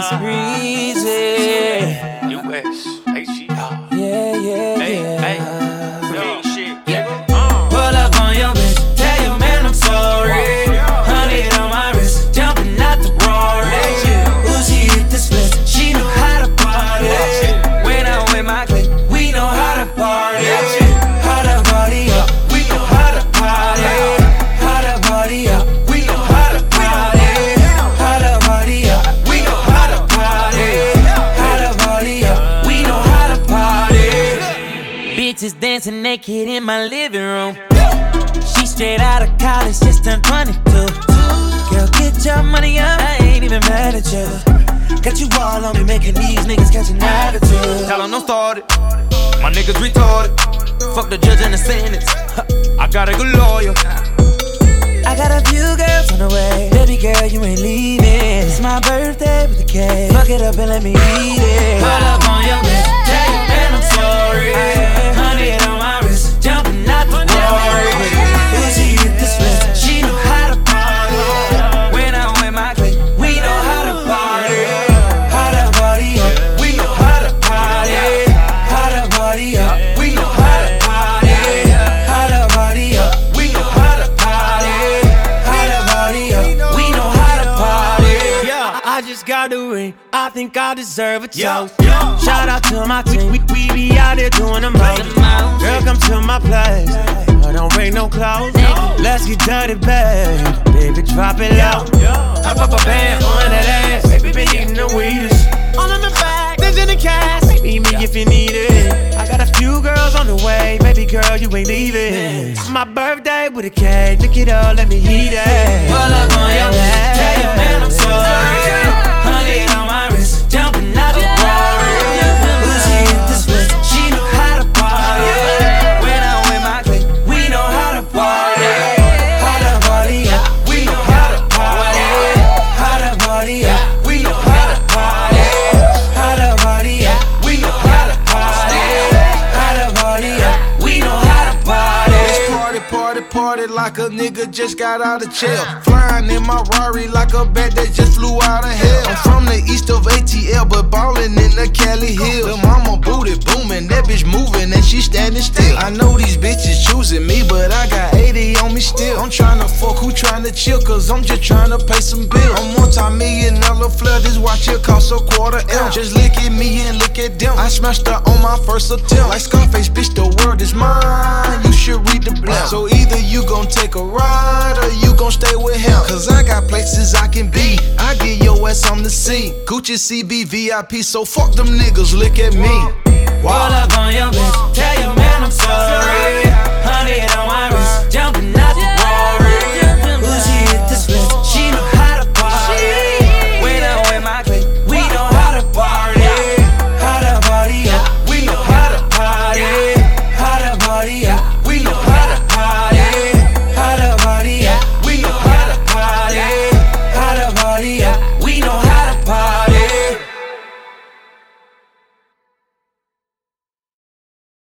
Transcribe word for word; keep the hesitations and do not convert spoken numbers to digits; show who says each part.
Speaker 1: it's breezy.
Speaker 2: U S H E R.
Speaker 1: Yeah, yeah,
Speaker 2: Hey,
Speaker 1: yeah.
Speaker 2: hey. Real shit.
Speaker 1: Yeah. Pull up on your bitch, tell your man I'm sorry. Hundred on my wrist, jumping out the Rory. Uzi hit the split, she know how to party. When I'm with my clique, we know how to party. How to party up, we know how to party. How to party up, we know how to party. How to party up, we know how to party. How to party up, we know how to party. Bitches dancing naked in my living room. She straight out of college, just turned twenty-two. Girl, get your money up, I ain't even mad at you. Got you all on me, making these niggas catch an attitude. Tell them don't start it, my niggas retarded. Fuck the judge and the sentence, I got a good lawyer. I got a few girls on the way. Baby girl, you ain't leaving. It's my birthday with the cake. Fuck it up and let me eat it. Pull up on your bitch, tell your man I'm sorry. Hundred on my wrist, jumping out the Rory. Uzi hit the split, she know how to party. When I'm with my clique, we know how to party. How to party up, we know how to party. How to party up, we know how to party. How to party up, we know how to party. How to party up, we know how to party. Yeah, I just got the ring, I think I deserve a toast. Shout out to my team, we, we be out there doing the most. Girl, come to my place, I don't bring no clothes. Let's get dirty, babe. Baby, drop it low. I pop a band on that ass. Baby, been eating the weedest. All in the bag, there's in the cash. Meet me if you need it. I got a few girls on the way. Baby girl, you ain't leaving. It's my birthday with a cake. Look it up, let me eat it. Pull up on your back, tell your man I'm sorry. Hundred on my wrist, jumping out the Rory. Uzi hit the split, she know how to party. When I'm with my clique, we know how to party. How to party up, we know how to party. How to party up, we know how to party. How to party up, we know how to party. How to party up, we know how to party.
Speaker 3: Party, party, party like a nigga just got out of jail. Flying in my Rari like a bat that just flew out of hell. I'm from the east of A T L, but ballin' in the Cali Hills. The mama booty booming, that bitch moving and she standing still. I know these bitches choosing me, but I got eighty on me still. I'm tryna fuck, who tryna chill, cause I'm just tryna pay some bills. I'm multi-million dollar flood, this watch here cost a quarter M. Just look at me and look at them. I smashed her on my first attempt. Like Scarface, bitch, the world is mine. You should read the blunt. So either you gon' take a ride or you gon' stay with him. Cause I got places I can be. I get your ass on the scene. Gucci C B V I P, so fuck them niggas, look at me.